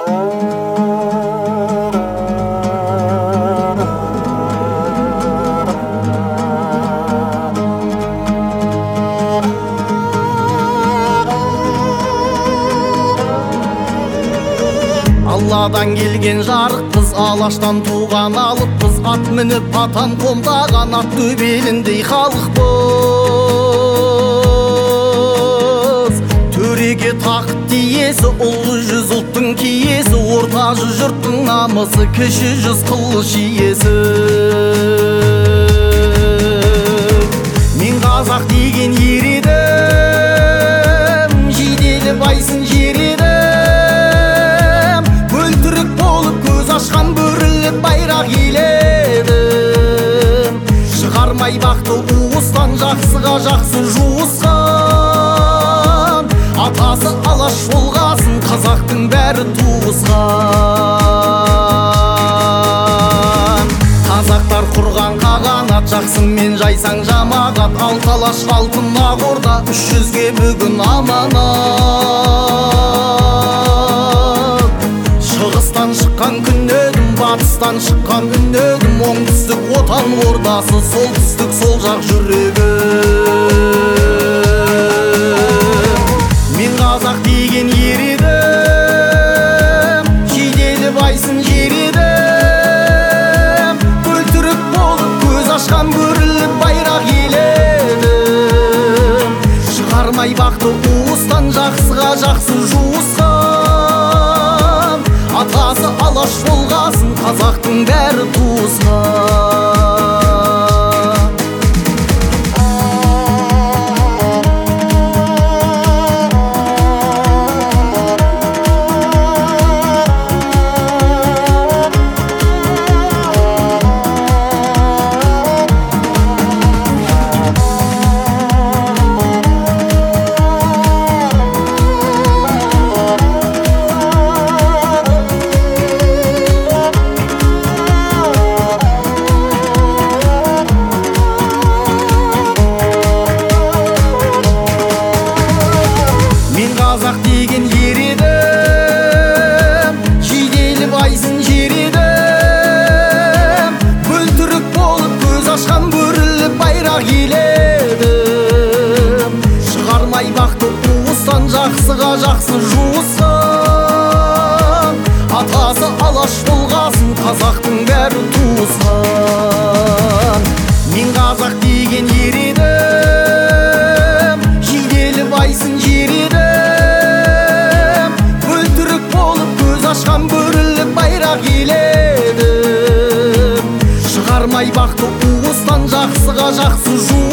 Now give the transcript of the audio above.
Алладан келген жарықпыз, алаштан туған алыппыз, ат мініп атан қомдаған ат төбеліндей халықпыз. Төреге тақыт тиесі, ұлы жүз ұлттың киесі, орта жүз жұрттың намысы, кіші жүз қылыш иесі. Мен қазақ деген ер едім, жиделі байсын жер едім, ашқан бөріліп байрақ еледім. Шығармай бақты уыстан, жақсыға жақсы жуысқан, атасы алаш болғасын, қазақтың бәрі туысқан. Қазақтар құрған қағанат, жақсыңмен жайсаң жамағат, алт алаш алтын ақ орда, 300-ге бүгін аманат. Шығыстан шыққан күн едім, батыстан шыққан үн едім, оңтүстік отан ордасы, солтүстік сол жақ жүрегім. Мен қазақ деген ер едім, жиделі байсын жер едім, бөлтірік болып көз ашқан бөріліп байрақ еледім. Шығармай бақты уыстан, жақсыға жақсы жуысқан, атасы алаш болғасын, қазақтың бәрі туысқан. Қазақ деген ер едім, жиделі байсын жер едім, бөлтірік болып көз ашқан бөріліп байрақ еледім. Шығармай бақты уыстан, жақсыға жақсы жуысқан, атасы алаш болғасын, қазақтың бәрі туысқан. Мен қазақ деген ер едім, жиделі байсын жер едім, ашқан бөріліп байрақ еледім. Шығармай бақты уыстан, жақсыға жақсы жу